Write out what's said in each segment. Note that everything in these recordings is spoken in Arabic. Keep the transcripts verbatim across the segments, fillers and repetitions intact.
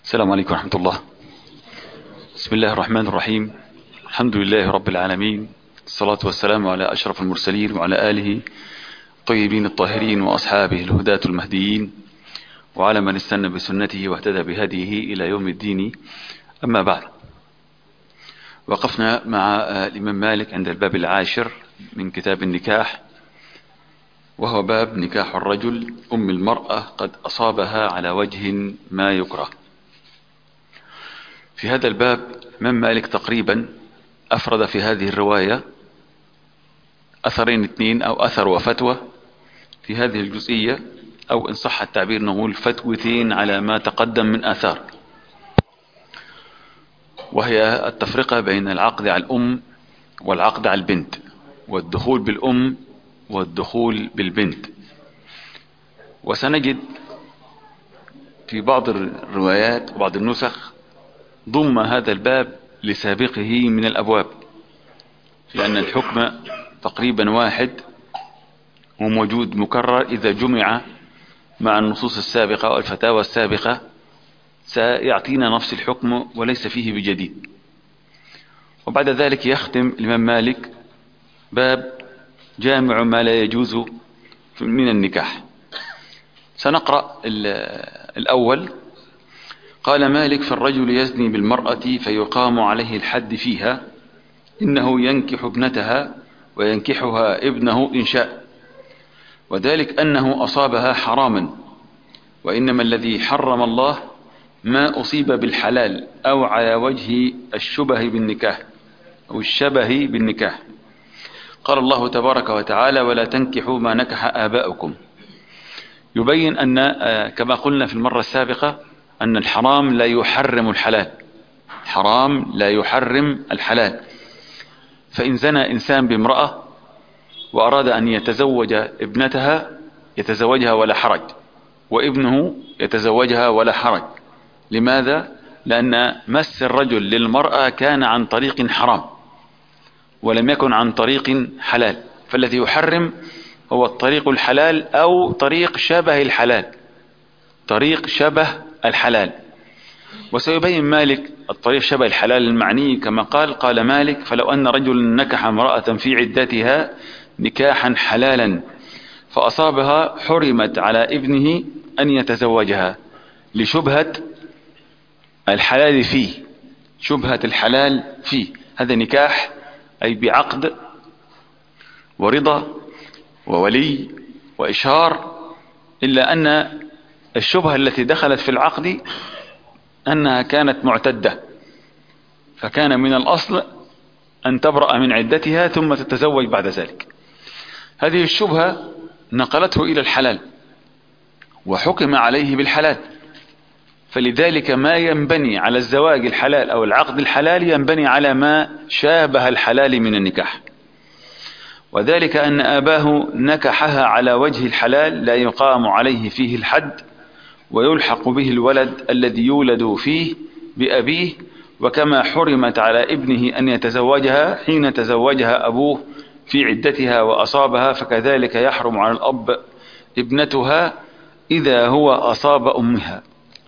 السلام عليكم ورحمة الله. بسم الله الرحمن الرحيم. الحمد لله رب العالمين، الصلاة والسلام على أشرف المرسلين وعلى آله الطيبين الطاهرين وأصحابه الهداة المهديين وعلى من استنى بسنته واهتدى بهديه إلى يوم الدين. أما بعد، وقفنا مع الإمام مالك عند الباب العاشر من كتاب النكاح، وهو باب نكاح الرجل أم المرأة قد أصابها على وجه ما يكره. في هذا الباب الإمام مالك تقريبا أفرد في هذه الرواية أثرين اثنين أو أثر وفتوى في هذه الجزئية، أو إن صح التعبير نقول فتوتين على ما تقدم من آثار، وهي التفرقة بين العقد على الأم والعقد على البنت، والدخول بالأم والدخول بالبنت. وسنجد في بعض الروايات وبعض النسخ ضم هذا الباب لسابقه من الأبواب، لأن الحكم تقريبا واحد وموجود مكرر إذا جمع مع النصوص السابقة والفتاوى السابقة سيعطينا نفس الحكم وليس فيه بجديد. وبعد ذلك يختم الإمام مالك باب جامع ما لا يجوز من النكاح. سنقرأ الأول. قال مالك: فالرجل يزني بالمرأة فيقام عليه الحد فيها، إنه ينكح ابنتها وينكحها ابنه إن شاء، وذلك أنه أصابها حراما، وإنما الذي حرم الله ما أصيب بالحلال أو على وجه الشبه بالنكاح أو الشبه بالنكاح. قال الله تبارك وتعالى: ولا تنكحوا ما نكح آباؤكم. يبين أن كما قلنا في المرة السابقة أن الحرام لا يحرم الحلال، حرام لا يحرم الحلال. فإن زنى إنسان بامرأة وأراد أن يتزوج ابنتها يتزوجها ولا حرج، وابنه يتزوجها ولا حرج. لماذا؟ لأن مس الرجل للمرأة كان عن طريق حرام ولم يكن عن طريق حلال، فالذي يحرم هو الطريق الحلال أو طريق شبه الحلال، طريق شبه الحلال. وسيبين مالك الطريق شبه الحلال المعني كما قال قال مالك: فلو أن رجل نكح امرأة في عدتها نكاحا حلالا فأصابها حرمت على ابنه أن يتزوجها لشبهة الحلال فيه، شبهة الحلال فيه. هذا نكاح أي بعقد ورضا وولي وإشهار، إلا أن الشبهة التي دخلت في العقد أنها كانت معتدة، فكان من الأصل أن تبرأ من عدتها ثم تتزوج بعد ذلك. هذه الشبهة نقلته إلى الحلال وحكم عليه بالحلال، فلذلك ما ينبني على الزواج الحلال أو العقد الحلال ينبني على ما شابه الحلال من النكاح. وذلك أن أباه نكحها على وجه الحلال لا يقام عليه فيه الحد، ويلحق به الولد الذي يولد فيه بأبيه، وكما حرمت على ابنه أن يتزوجها حين تزوجها أبوه في عدتها وأصابها، فكذلك يحرم على الأب ابنتها إذا هو أصاب أمها.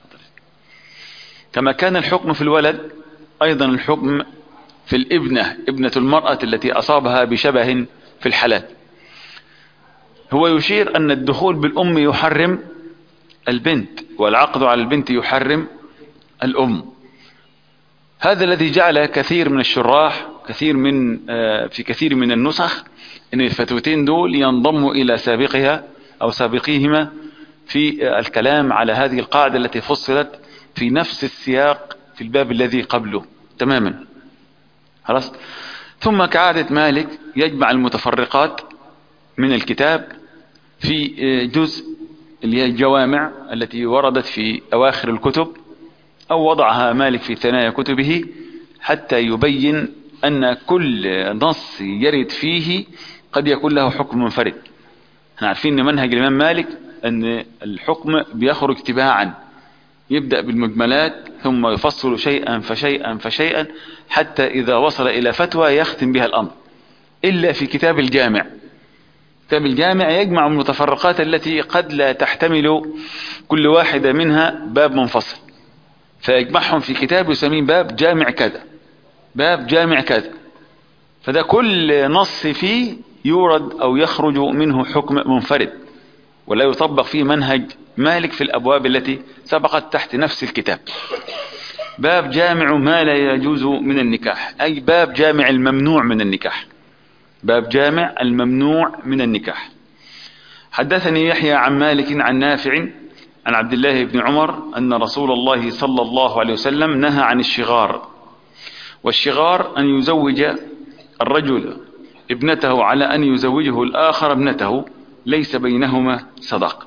كما كان الحكم في الولد أيضا الحكم في الابنة، ابنة المرأة التي أصابها بشبه في الحلال. هو يشير أن الدخول بالأم يحرم البنت، والعقد على البنت يحرم الأم. هذا الذي جعل كثير من الشراح كثير من في كثير من النسخ أن الفتوتين دول ينضموا إلى سابقها أو سابقيهما في الكلام على هذه القاعدة التي فصلت في نفس السياق في الباب الذي قبله تماما. خلاص. ثم كعادة مالك يجمع المتفرقات من الكتاب في جزء اللي هي الجوامع التي وردت في أواخر الكتب أو وضعها مالك في ثنايا كتبه، حتى يبين أن كل نص يرد فيه قد يكون له حكم منفرد. احنا عارفين أن منهج الإمام مالك أن الحكم بيخرج تباعا، يبدأ بالمجملات ثم يفصل شيئا فشيئا فشيئا حتى إذا وصل إلى فتوى يختم بها الأمر، إلا في كتاب الجامع. كتاب الجامع يجمع المتفرقات التي قد لا تحتمل كل واحدة منها باب منفصل، فيجمعهم في كتاب يسميه باب جامع كذا، باب جامع كذا. فده كل نص فيه يورد أو يخرج منه حكم منفرد، ولا يطبق فيه منهج مالك في الأبواب التي سبقت تحت نفس الكتاب. باب جامع ما لا يجوز من النكاح، أي باب جامع الممنوع من النكاح، باب جامع الممنوع من النكاح. حدثني يحيى عن مالك عن نافع عن عبد الله بن عمر أن رسول الله صلى الله عليه وسلم نهى عن الشغار. والشغار أن يزوج الرجل ابنته على أن يزوجه الآخر ابنته ليس بينهما صداق.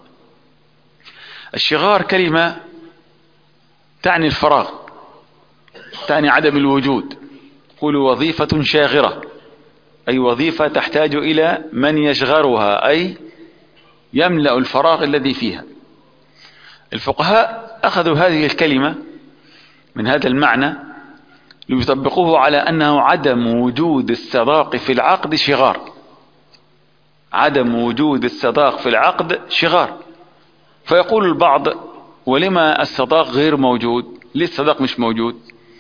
الشغار كلمة تعني الفراغ، تعني عدم الوجود. قل وظيفة شاغرة، أي وظيفة تحتاج إلى من يشغرها، أي يملأ الفراغ الذي فيها. الفقهاء أخذوا هذه الكلمة من هذا المعنى ليطبقوه على أنه عدم وجود الصداق في العقد شغار، عدم وجود الصداق في العقد شغار. فيقول البعض ولما الصداق غير موجود؟ ليه الصداق مش موجود؟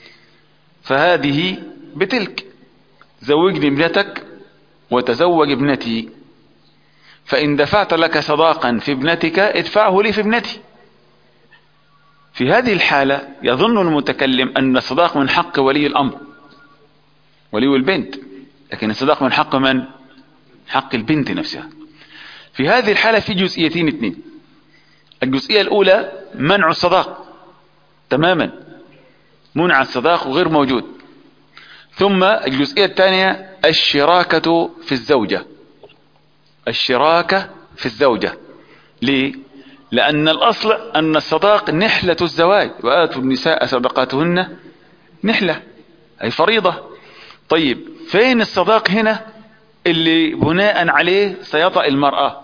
فهذه بتلك، زوجني ابنتك وتزوج ابنتي، فإن دفعت لك صداقا في ابنتك ادفعه لي في ابنتي. في هذه الحالة يظن المتكلم أن الصداق من حق ولي الأمر، ولي البنت، لكن الصداق من حق من؟ حق البنت نفسها. في هذه الحالة في جزئيتين اثنين. الجزئية الأولى منع الصداق تماما، منع الصداق وغير موجود. ثم الجزئية الثانية الشراكة في الزوجة، الشراكة في الزوجة. ليه؟ لأن الأصل أن الصداق نحلة الزواج، وآتوا النساء صدقاتهن نحلة، أي فريضة. طيب فين الصداق هنا اللي بناء عليه سيطأ المرأة؟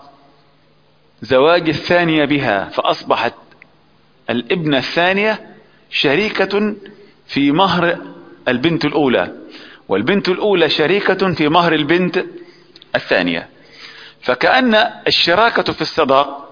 زواج الثانية بها، فأصبحت الابنة الثانية شريكة في مهر البنت الأولى، والبنت الأولى شريكة في مهر البنت الثانية. فكأن الشراكة في الصداق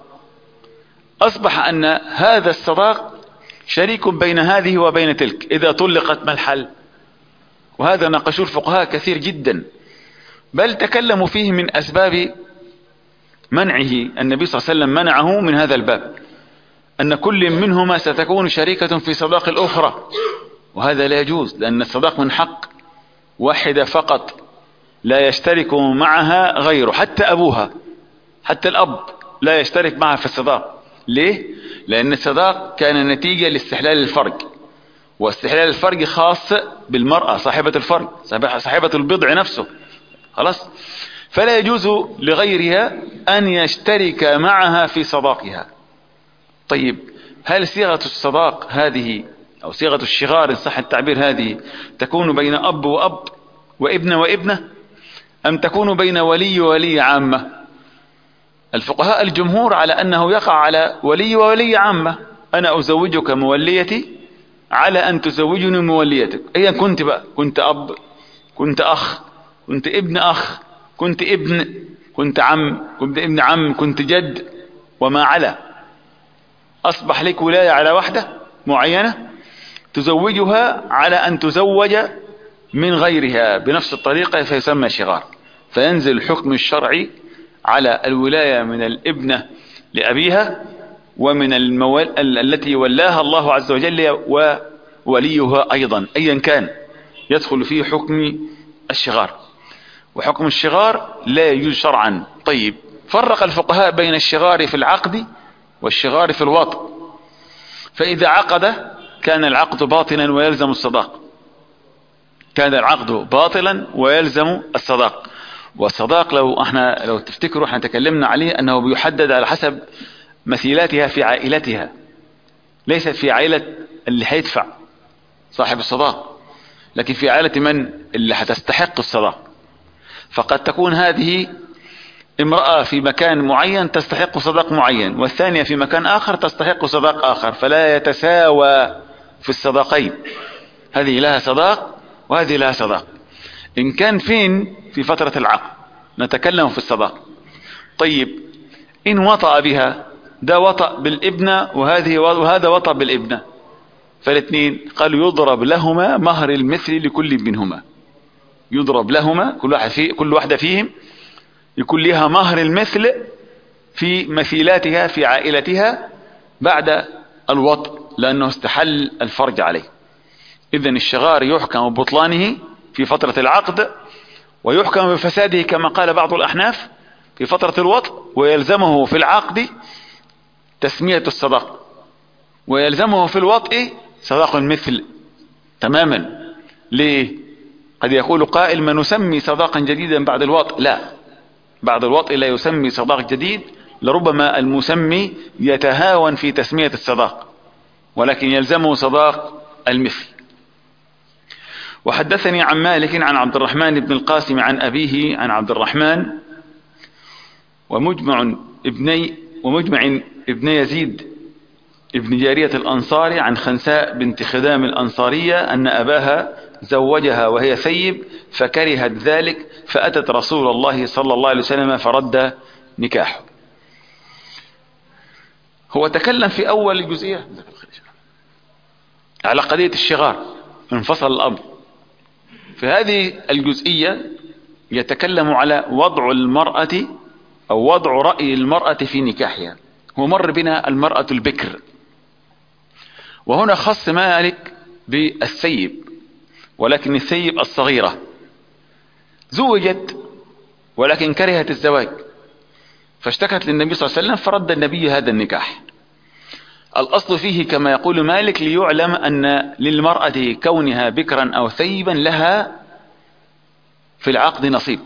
أصبح أن هذا الصداق شريك بين هذه وبين تلك. إذا طلقت ما الحل؟ وهذا ناقشوا الفقهاء كثير جدا، بل تكلموا فيه من أسباب منعه. النبي صلى الله عليه وسلم منعه من هذا الباب، أن كل منهما ستكون شريكة في صداق الأخرى، وهذا لا يجوز، لأن الصداق من حق واحدة فقط، لا يشترك معها غيره، حتى أبوها، حتى الأب لا يشترك معها في الصداق. ليه؟ لأن الصداق كان نتيجة لاستحلال الفرج، واستحلال الفرج خاص بالمرأة صاحبة الفرج، صاحبة البضع نفسه، خلاص. فلا يجوز لغيرها أن يشترك معها في صداقها. طيب هل صيغة الصداق هذه أو صيغة الشغار إن صح التعبير هذه تكون بين أب وأب وابن وابنة، أم تكون بين ولي وولي عامة؟ الفقهاء الجمهور على أنه يقع على ولي وولي عامة. أنا أزوجك موليتي على أن تزوجني موليتك، أيا كنت بقى، كنت أب، كنت أخ، كنت ابن أخ، كنت ابن، كنت عم، كنت ابن عم، كنت جد، وما على. أصبح لك ولاية على واحدة معينة تزوجها على أن تزوج من غيرها بنفس الطريقة، فيسمى شغار. فينزل الحكم الشرعي على الولاية من الابنة لأبيها، ومن المول... التي ولاها الله عز وجل ووليها أيضا، أيا كان يدخل فيه حكم الشغار. وحكم الشغار لا يجوز شرعا. طيب فرق الفقهاء بين الشغار في العقد والشغار في الوطء. فإذا عقد كان العقد باطلا ويلزم الصداق، كان العقد باطلا ويلزم الصداق. والصداق لو احنا لو تفتكروا احنا تكلمنا عليه أنه بيحدد على حسب مثيلاتها في عائلتها، ليست في عائلة اللي هيدفع صاحب الصداق، لكن في عائلة من اللي هتستحق الصداق. فقد تكون هذه امرأة في مكان معين تستحق صداق معين، والثانية في مكان آخر تستحق صداق آخر، فلا يتساوى في الصداقين. هذه لها صداق وهذه لها صداق. إن كان فين في فترة العقد نتكلم في الصداق. طيب إن وطأ بها، ده وطأ بالابنة وهذه وهذا وطأ بالابنة، فالاثنين قالوا يضرب لهما مهر المثل لكل منهما، يضرب لهما كل واحد في كل واحدة فيهم يكون لها مهر المثل في مثيلاتها في عائلتها بعد الوطء، لأنه استحل الفرج عليه. إذن الشغار يحكم ببطلانه في فترة العقد، ويحكم بفساده كما قال بعض الأحناف في فترة الوطء، ويلزمه في العقد تسمية الصداق، ويلزمه في الوطء صداق المثل تماما. ليه؟ قد يقول قائل ما نسمي صداقا جديدا بعد الوطء. لا، بعد الوطء لا يسمي صداق جديد، لربما المسمي يتهاون في تسمية الصداق، ولكن يلزمه صداق المثل. وحدثني عن مالك عن عبد الرحمن بن القاسم عن أبيه عن عبد الرحمن ومجمع ابني ومجمع ابن يزيد ابن جارية الأنصاري عن خنساء بنت خدام الأنصارية أن أباها زوجها وهي ثيب فكرهت ذلك فأتت رسول الله صلى الله عليه وسلم فرد نكاحه. هو تكلم في أول الجزئية على قضية الشغار، انفصل الأمر. في هذه الجزئية يتكلم على وضع المرأة أو وضع رأي المرأة في نكاحها. هو مر بنا المرأة البكر، وهنا خص مالك بالثيب، ولكن الثيب الصغيرة زوجت ولكن كرهت الزواج فاشتكت للنبي صلى الله عليه وسلم فرد النبي هذا النكاح. الأصل فيه كما يقول مالك ليعلم أن للمرأة كونها بكرا أو ثيبا لها في العقد نصيب.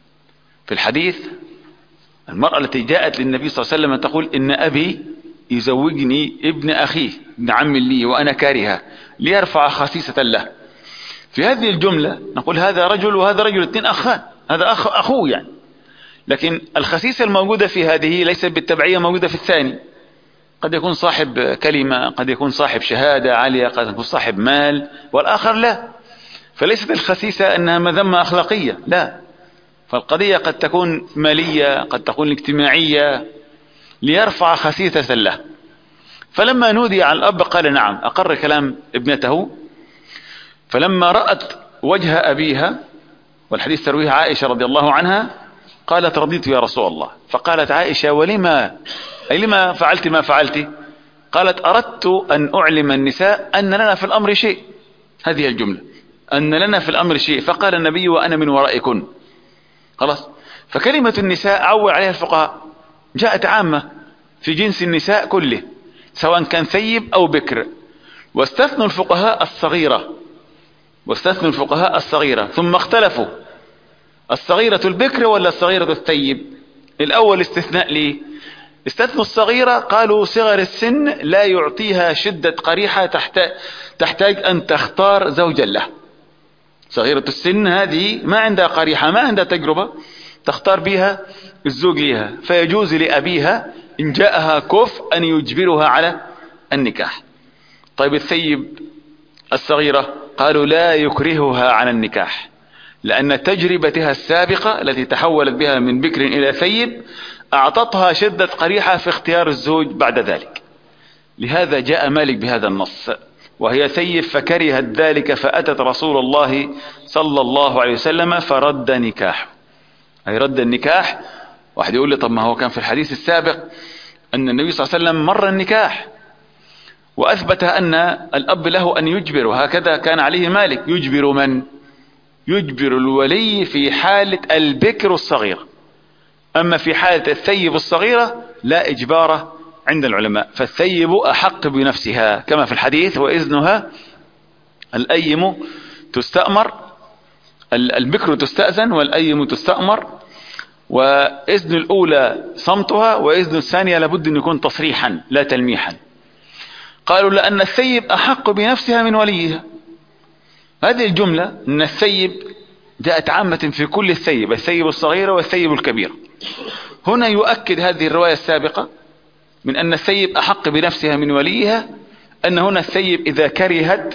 في الحديث المرأة التي جاءت للنبي صلى الله عليه وسلم تقول إن أبي يزوجني ابن أخيه ابن عم لي وأنا كارهة ليرفع خسيسة له. في هذه الجملة نقول هذا رجل وهذا رجل، اثنين أخان، هذا أخ أخوه يعني، لكن الخسيسة الموجودة في هذه ليست بالتبعية موجودة في الثاني. قد يكون صاحب كلمة، قد يكون صاحب شهادة عالية، قد يكون صاحب مال، والآخر لا. فليست الخسيسة أنها مذمة أخلاقية، لا، فالقضية قد تكون مالية، قد تكون اجتماعية، ليرفع خسيسة له. فلما نودي على الأب قال نعم، أقر كلام ابنته. فلما رأت وجه أبيها، والحديث ترويه عائشة رضي الله عنها، قالت رضيت يا رسول الله. فقالت عائشة ولما أي لما فعلت ما فعلت؟ قالت أردت أن أعلم النساء أن لنا في الأمر شيء، هذه الجملة، أن لنا في الأمر شيء. فقال النبي وأنا من ورائكن. خلاص. فكلمة النساء عول عليها الفقهاء، جاءت عامة في جنس النساء كله سواء كان ثيب أو بكر، واستثنوا الفقهاء الصغيرة واستثنوا الفقهاء الصغيرة ثم اختلفوا الصغيرة البكر ولا الصغيرة الثيب. الأول استثناء ليه؟ استثنوا الصغيرة، قالوا صغر السن لا يعطيها شدة قريحة تحتاج أن تختار زوجا له. صغيرة السن هذه ما عندها قريحة، ما عندها تجربة تختار بها الزوج لها، فيجوز لأبيها إن جاءها كف أن يجبرها على النكاح. طيب الثيب الصغيرة قالوا لا يكرهها على النكاح، لأن تجربتها السابقة التي تحولت بها من بكر إلى ثيب أعطتها شدة قريحة في اختيار الزوج بعد ذلك. لهذا جاء مالك بهذا النص، وهي ثيب فكرهت ذلك فأتت رسول الله صلى الله عليه وسلم فرد نكاحه، أي رد النكاح. واحد يقول لي طب ما هو كان في الحديث السابق أن النبي صلى الله عليه وسلم مر النكاح وأثبت أن الأب له أن يجبر، وهكذا كان عليه مالك. يجبر من؟ يجبر الولي في حالة البكر الصغيرة، أما في حالة الثيب الصغيرة لا إجبار عند العلماء. فالثيب أحق بنفسها كما في الحديث وإذنها الأيم تستأمر، البكر تستأذن والأيم تستأمر، وإذن الأولى صمتها وإذن الثانية لابد أن يكون تصريحا لا تلميحا. قالوا لأن الثيب أحق بنفسها من وليها. هذه الجملة أن الثيب جاءت عامة في كل الثيب، الثيب الصغير والثيب الكبير. هنا يؤكد هذه الرواية السابقة من أن الثيب أحق بنفسها من وليها، أن هنا الثيب إذا كرهت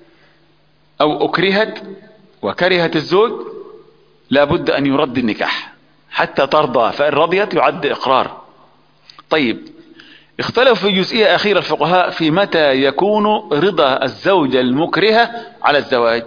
أو أكرهت وكرهت الزوج لابد أن يرد النكاح حتى ترضى، فإن رضيت يعد إقرار. طيب اختلفوا في جزئية أخيرة الفقهاء في متى يكون رضا الزوجة المكرهة على الزواج.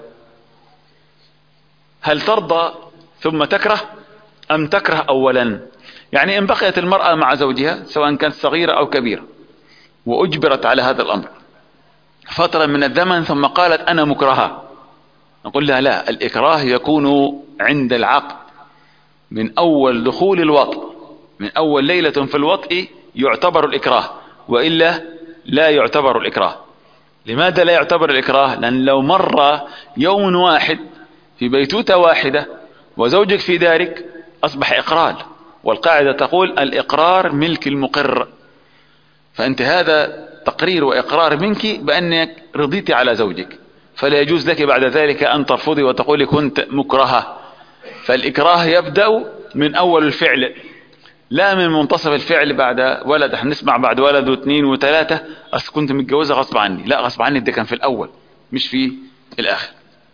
هل ترضى ثم تكره أم تكره أولا؟ يعني إن بقيت المرأة مع زوجها سواء كانت صغيرة أو كبيرة وأجبرت على هذا الأمر فترة من الزمن ثم قالت أنا مكرهة، نقول لها لا، الإكراه يكون عند العقد من أول دخول الوطء، من أول ليلة في الوطء يعتبر الإكراه، وإلا لا يعتبر الإكراه. لماذا لا يعتبر الإكراه؟ لأن لو مر يوم واحد في بيتوتة واحدة وزوجك في دارك أصبح إقرار، والقاعدة تقول الإقرار ملك المقر، فأنت هذا تقرير وإقرار منك بأنك رضيت على زوجك، فلا يجوز لك بعد ذلك أن ترفضي وتقولي كنت مكرهة. فالإكراه يبدأ من أول الفعل لا من منتصف الفعل بعد ولد. هنسمع بعد ولد واثنين وثلاثة أصل كنت متجوزة غصب عني، لا، غصب عني ده كان في الأول مش في الآخر.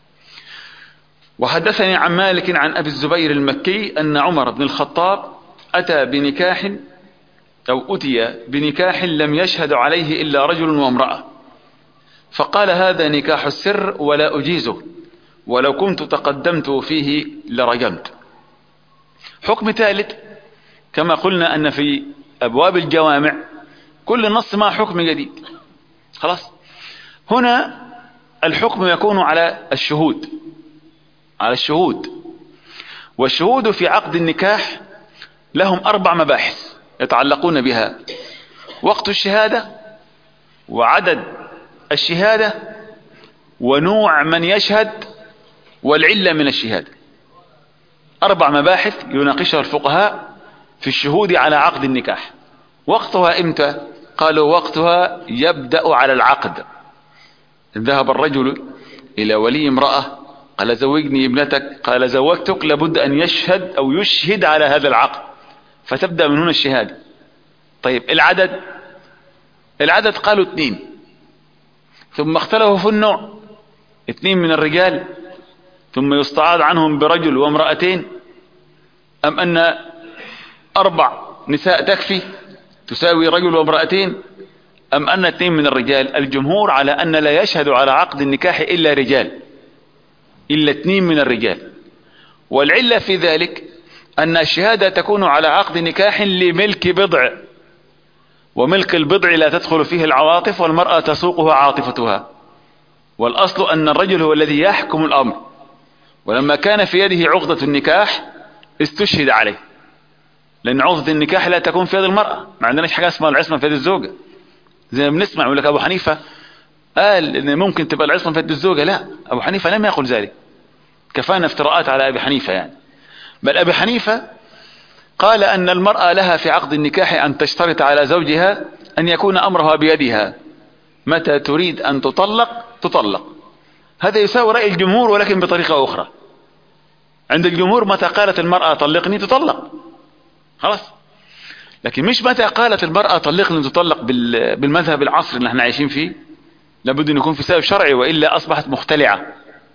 وحدثني عن مالك عن أبي الزبير المكي أن عمر بن الخطاب أتى بنكاح أو أتي بنكاح لم يشهد عليه إلا رجل وامرأة، فقال هذا نكاح السر ولا أجيزه، ولو كنت تقدمت فيه لرجمت. حكم ثالث، كما قلنا أن في أبواب الجوامع كل نص مع حكم جديد. خلاص، هنا الحكم يكون على الشهود، على الشهود. والشهود في عقد النكاح لهم أربع مباحث يتعلقون بها: وقت الشهادة، وعدد الشهادة، ونوع من يشهد، والعلة من الشهادة. أربع مباحث يناقشها الفقهاء في الشهود على عقد النكاح. وقتها إمتى؟ قالوا وقتها يبدأ على العقد. ذهب الرجل إلى ولي امرأة قال زوجني ابنتك، قال زوجتك، لابد أن يشهد أو يشهد على هذا العقد، فتبدأ من هنا الشهادة. طيب العدد، العدد قالوا اثنين، ثم اختلفوا في النوع، اثنين من الرجال ثم يستعاض عنهم برجل وامرأتين، أم أن أربع نساء تكفي تساوي رجل وامرأتين، أم أن اثنين من الرجال. الجمهور على أن لا يشهد على عقد النكاح إلا رجال، إلا اثنين من الرجال. والعلة في ذلك أن الشهادة تكون على عقد نكاح لملك بضع، وملك البضع لا تدخل فيه العواطف، والمرأة تسوقها عاطفتها، والأصل أن الرجل هو الذي يحكم الأمر. ولما كان في يده عقدة النكاح استشهد عليه، لأن عقدة النكاح لا تكون في يد المرأة، ما عندناش حاجة اسمها العصمة في يد الزوجة. زي ما بنسمع يقول لك أبو حنيفة قال إن ممكن تبقى العصمة في يد الزوجة، لا، أبو حنيفة لم يقل ذلك، كفانا افتراءات على أبي حنيفة يعني. بل أبي حنيفة قال أن المرأة لها في عقد النكاح أن تشترط على زوجها أن يكون أمرها بيدها، متى تريد أن تطلق تطلق. هذا يساوي رأي الجمهور ولكن بطريقة أخرى. عند الجمهور متى قالت المرأة طلقني تطلق، خلاص. لكن مش متى قالت المرأة طلقني تطلق بالمذهب العصري اللي احنا عايشين فيه، لابد أن يكون في سبب شرعي وإلا أصبحت مختلعة.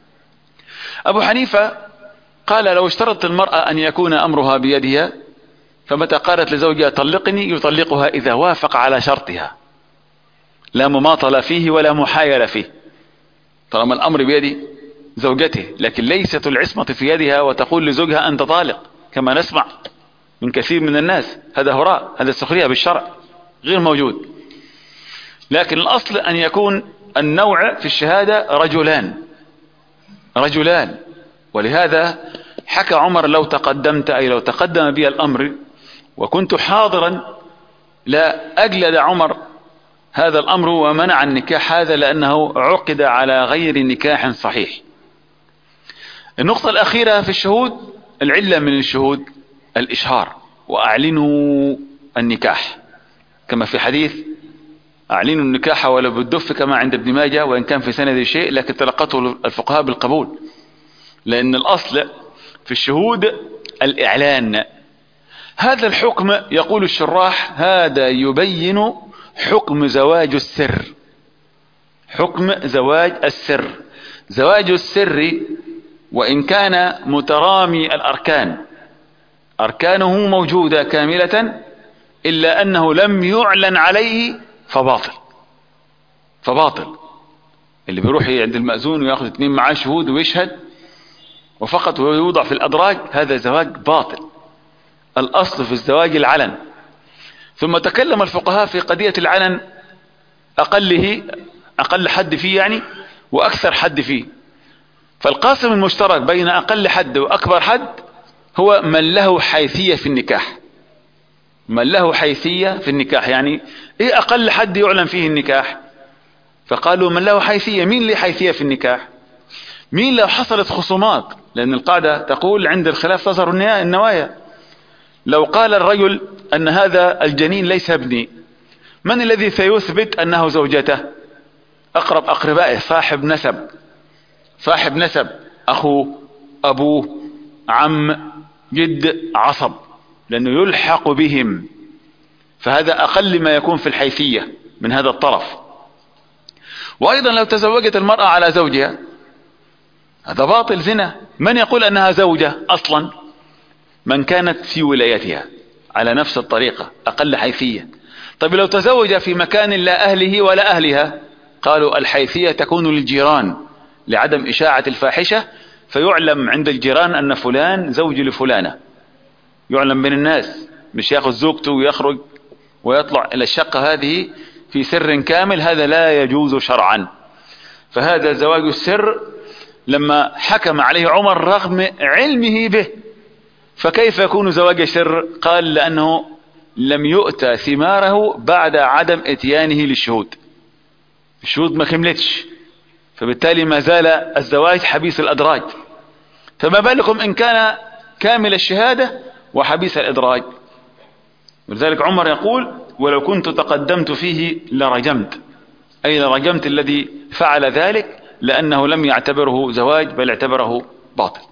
أبو حنيفة قال لو اشترطت المرأة أن يكون أمرها بيدها، فمتى قالت لزوجها طلقني يطلقها إذا وافق على شرطها، لا مماطلة فيه ولا محايلة فيه، طالما الأمر بيد زوجته. لكن ليست العصمة في يدها وتقول لزوجها أنت طالق، كما نسمع من كثير من الناس. هذا هراء، هذا سخرية بالشرع، غير موجود. لكن الأصل أن يكون النوع في الشهادة رجلان، رجلان. ولهذا حكى عمر لو تقدمت، أي لو تقدم بي الأمر وكنت حاضرا لا أجلد عمر هذا الأمر ومنع النكاح هذا، لأنه عقد على غير نكاح صحيح. النقطة الأخيرة في الشهود، العلة من الشهود الإشهار، وأعلنوا النكاح، كما في حديث أعلنوا النكاح ولو بالدف، كما عند ابن ماجه، وإن كان في سند شيء لكن تلقته الفقهاء بالقبول، لأن الأصل في الشهود الإعلان. هذا الحكم يقول الشراح هذا يبين حكم زواج السر، حكم زواج السر. زواج السر وإن كان مترامي الأركان، أركانه موجودة كاملة، إلا أنه لم يعلن عليه فباطل فباطل. اللي بيروح عند المأذون ويأخذ اثنين معاه شهود ويشهد وفقط ويوضع في الأدراج، هذا زواج باطل. الأصل في الزواج العلن. ثم تكلم الفقهاء في قضية العلن، أقله أقل حد فيه يعني وأكثر حد فيه. فالقاسم المشترك بين أقل حد وأكبر حد هو من له حيثية في النكاح. من له حيثية في النكاح يعني إيه أقل حد يعلن فيه النكاح؟ فقالوا من له حيثية. مين له حيثية في النكاح؟ مين لو حصلت خصومات؟ لأن القاعدة تقول عند الخلاف تظهر النوايا. لو قال الرجل أن هذا الجنين ليس ابني، من الذي سيثبت أنه زوجته؟ أقرب أقربائه، صاحب نسب صاحب نسب أخوه، أبوه، عم، جد، عصب، لأنه يلحق بهم. فهذا أقل ما يكون في الحيثية من هذا الطرف. وأيضا لو تزوجت المرأة على زوجها، هذا باطل زنا. من يقول أنها زوجة أصلا؟ من كانت في ولايتها على نفس الطريقة، أقل حيثية. طيب لو تزوج في مكان لا أهله ولا أهلها، قالوا الحيثية تكون للجيران لعدم إشاعة الفاحشة، فيعلم عند الجيران أن فلان زوج لفلانة، يعلم بين الناس، مش يأخذ زوجته ويخرج ويطلع إلى الشقة هذه في سر كامل. هذا لا يجوز شرعا. فهذا زواج السر لما حكم عليه عمر رغم علمه به، فكيف يكون زواج سر؟ قال لأنه لم يؤتى ثماره بعد عدم اتيانه للشهود، الشهود ما كملتش، فبالتالي ما زال الزواج حبيس الأدراج. فما بالكم إن كان كامل الشهادة وحبيس الإدراج؟ ولذلك عمر يقول ولو كنت تقدمت فيه لرجمت، أي لرجمت الذي فعل ذلك، لأنه لم يعتبره زواج بل اعتبره باطل.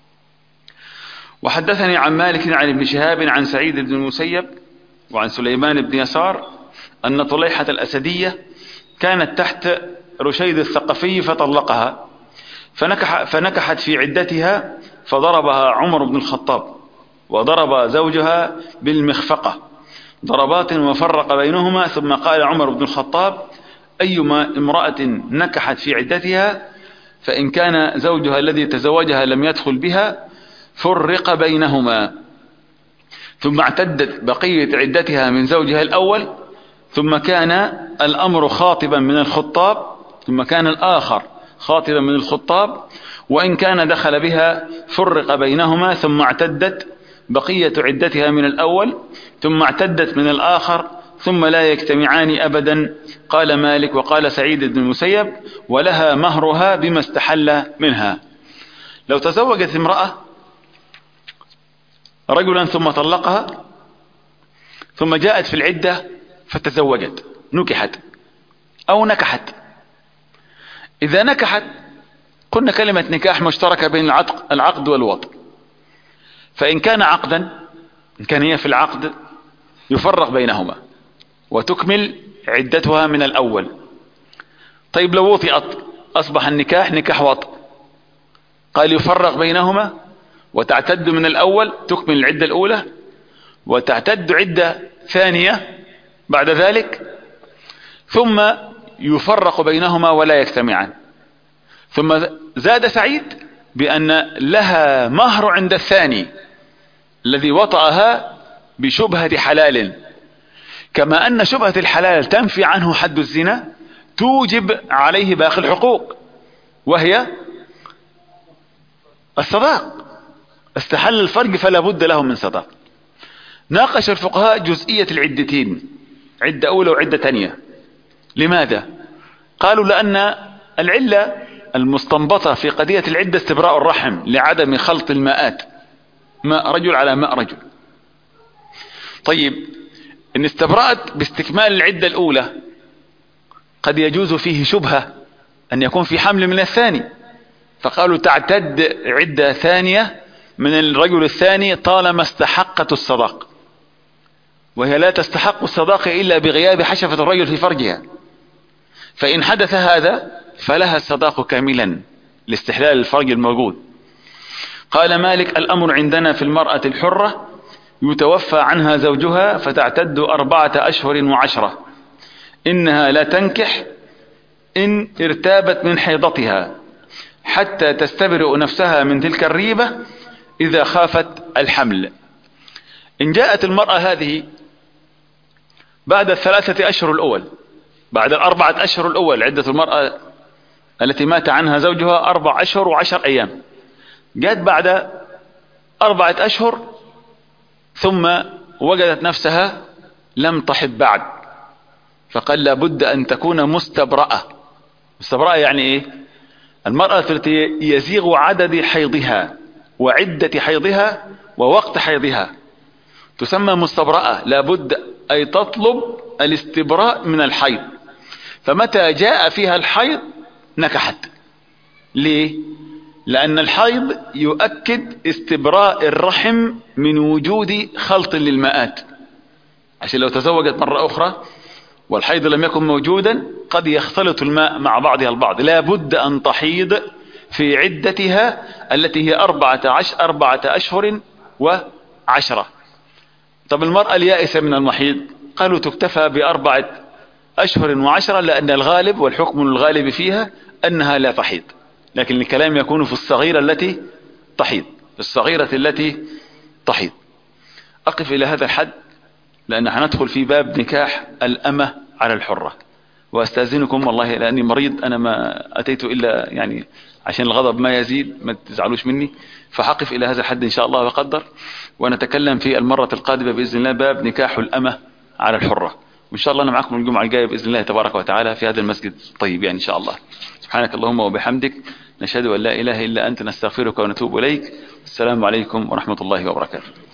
وحدثني عن مالك عن ابن شهاب عن سعيد بن المسيب وعن سليمان بن يسار أن طليحة الأسدية كانت تحت رشيد الثقفي فطلقها، فنكح فنكحت في عدتها، فضربها عمر بن الخطاب وضرب زوجها بالمخفقة ضربات وفرق بينهما. ثم قال عمر بن الخطاب أيما امرأة نكحت في عدتها فإن كان زوجها الذي تزوجها لم يدخل بها فرق بينهما. ثم اعتدت بقية عدتها من زوجها الأول، ثم كان الأمر خاطبا من الخطاب، ثم كان الآخر خاطبا من الخطاب، وإن كان دخل بها فرق بينهما. ثم اعتدت بقية عدتها من الأول، ثم اعتدت من الآخر، ثم لا يجتمعان أبدا. قال مالك وقال سعيد بن المسيب ولها مهرها بما استحل منها. لو تزوجت امرأة رجلا ثم طلقها، ثم جاءت في العدة فتزوجت، نكحت أو نكحت. إذا نكحت قلنا كلمة نكاح مشتركة بين العقد والوطء، فإن كان عقدا، إن كان هي في العقد، يفرق بينهما وتكمل عدتها من الأول. طيب لو وطئت أصبح النكاح نكاح وطء، قال يفرق بينهما وتعتد من الأول، تكمل العدة الأولى وتعتد عدة ثانية بعد ذلك، ثم يفرق بينهما ولا يجتمعان. ثم زاد سعيد بأن لها مهر عند الثاني الذي وطأها بشبهة حلال، كما أن شبهة الحلال تنفي عنه حد الزنا، توجب عليه باقي الحقوق وهي الصداق. استحل الفرج فلا بد له من صداق. ناقش الفقهاء جزئية العدتين، عدة أولى وعدة ثانية. لماذا؟ قالوا لأن العلة المستنبطة في قضية العدة استبراء الرحم لعدم خلط الماءات، ماء رجل على ماء رجل. طيب إن استبرأت باستكمال العدة الأولى قد يجوز فيه شبهة أن يكون في حمل من الثاني، فقالوا تعتد عدة ثانية من الرجل الثاني طالما استحقت الصداق، وهي لا تستحق الصداق إلا بغياب حشفة الرجل في فرجها. فإن حدث هذا فلها الصداق كاملا لاستحلال الفرج الموجود. قال مالك الأمر عندنا في المرأة الحرة يتوفى عنها زوجها فتعتد أربعة أشهر وعشرة. إنها لا تنكح إن ارتابت من حيضتها حتى تستبرئ نفسها من تلك الريبة إذا خافت الحمل. إن جاءت المرأة هذه بعد الثلاثة أشهر الأول، بعد الأربعة أشهر الأول، عدة المرأة التي مات عنها زوجها أربع أشهر وعشر أيام، جاءت بعد أربعة أشهر ثم وجدت نفسها لم تحض بعد، فقال لابد أن تكون مستبرأة. مستبرأة يعني إيه؟ المرأة التي يزيغ عدد حيضها وعدة حيضها ووقت حيضها تسمى مستبرأة، لابد أي تطلب الاستبراء من الحيض، فمتى جاء فيها الحيض نكحت. ليه؟ لأن الحيض يؤكد استبراء الرحم من وجود خلط للماءات، عشان لو تزوجت مرة أخرى والحيض لم يكن موجودا قد يختلط الماء مع بعضها البعض، لا بد أن تحيض في عدتها التي هي أربعة عشر أربعة أشهر وعشرة. طب المرأة اليائسة من المحيض قالوا تكتفى بأربعة أشهر وعشرة، لأن الغالب والحكم الغالب فيها أنها لا تحيض، لكن الكلام يكون في الصغيرة التي تحيض، في الصغيرة التي تحيض. أقف إلى هذا الحد لأن هندخل في باب نكاح الأمة على الحرة، واستاذنكم والله لاني مريض، انا ما اتيت الا يعني عشان الغضب ما يزيد، ما تزعلوش مني، فحقف الى هذا الحد ان شاء الله وقدر، ونتكلم في المرة القادمة باذن الله باب نكاح الأمة على الحرة، وان شاء الله انا معكم الجمعة الجاية باذن الله تبارك وتعالى في هذا المسجد الطيب يعني ان شاء الله. سبحانك اللهم وبحمدك، نشهد ان لا اله الا انت، نستغفرك ونتوب اليك. السلام عليكم ورحمة الله وبركاته.